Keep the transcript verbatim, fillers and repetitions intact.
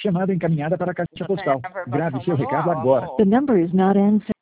Chamada encaminhada para a caixa postal. Grave seu recado agora. The number is not answered.